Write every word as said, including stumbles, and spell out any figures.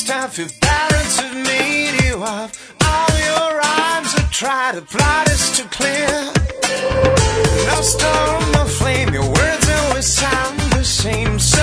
time for parents have made you up. All your rhymes are try to plot is too clear. No storm, no flame, your words always sound the same. So